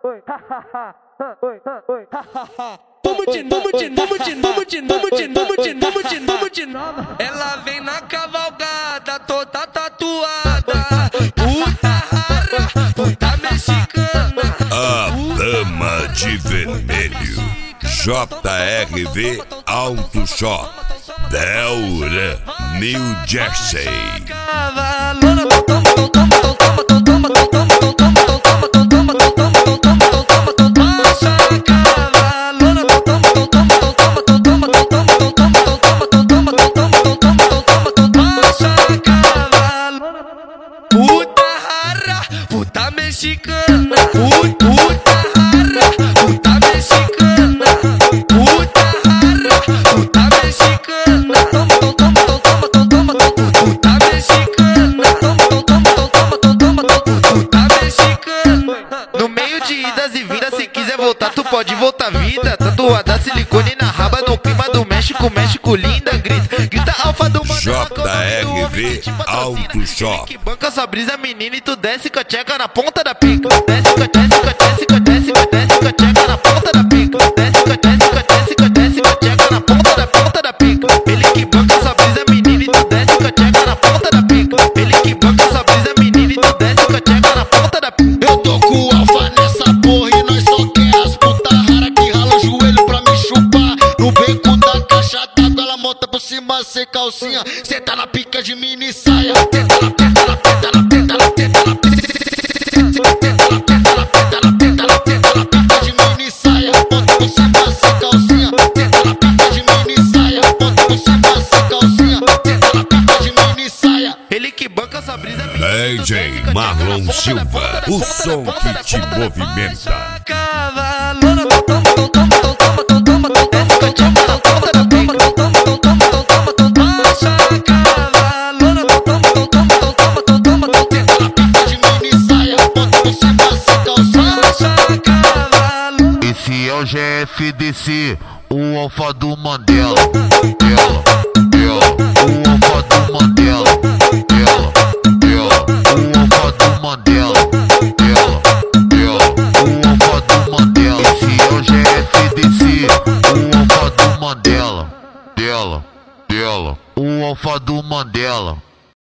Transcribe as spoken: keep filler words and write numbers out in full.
Vamos de novo, vamos de novo, de novo, de novo, de novo, de novo, de novo, de novo. Ela vem na cavalgada, toda tatuada. Puta rara, puta mexicana. A dama de vermelho, J R V Auto Shop, Delran, New Jersey. Puta rara, puta mexicana. Puta rara, puta mexicana. Puta rara, puta mexicana. Puta mexicana. Puta mexicana. No meio de idas e vindas, se quiser voltar, tu pode voltar vida. Tatuada silicone na raba, no clima do México, México linda, grita. Grita alfa do mano. J R V Auto Shop. Banca sua brisa, menina, e tu desce com a tcheca na ponta da pica. Desce com a desce com a desce com a desce com a desce com a tcheca na ponta da pica. Desce com a desce com a desce com a desce com a tcheca na ponta da ponta da pica. Ele que banca sua brisa, menina, e tu desce com a tcheca na ponta da pica. Ele que banca sua brisa, menina, e tu desce com a tcheca na ponta da pica. Eu tô com o alfa nessa porra e nós só quer as puta rara que rala o joelho pra me chupar. No beco da caixa d'água ela monta por cima sem calcinha. Cê tá na pica de mini saia. Tenta na tenta na tenta na tenta na tenta na tenta na tenta na tenta na tenta na pica de mini saia. Monta por cima sem calcinha. Tenta na pica de mini saia. Monta por cima sem calcinha. Tenta na pica de mini saia. Ele que banca essa brisa. D J Marlon Silva, o som que te movimenta. Cavalona, toma, toma, toma, toma, toma, toma, desce com a tcheca na ponta da pica. Toma, toma, toma, toma, toma, nossa cavalona, toma, toma, toma, toma, toma, toma, Tenta na pica de mini saia. Monta por cima sem calcinha. nossa cavalona. Esse é o G F D C, o alfa do Mandela. Ela, ela, o alfa do Mandela. Ela, ela, o alfa do Mandela. Ela, ela, o alfa do Mandela. Esse é o G F D C, o alfa do Mandela. Dela, dela, o alfa do Mandela.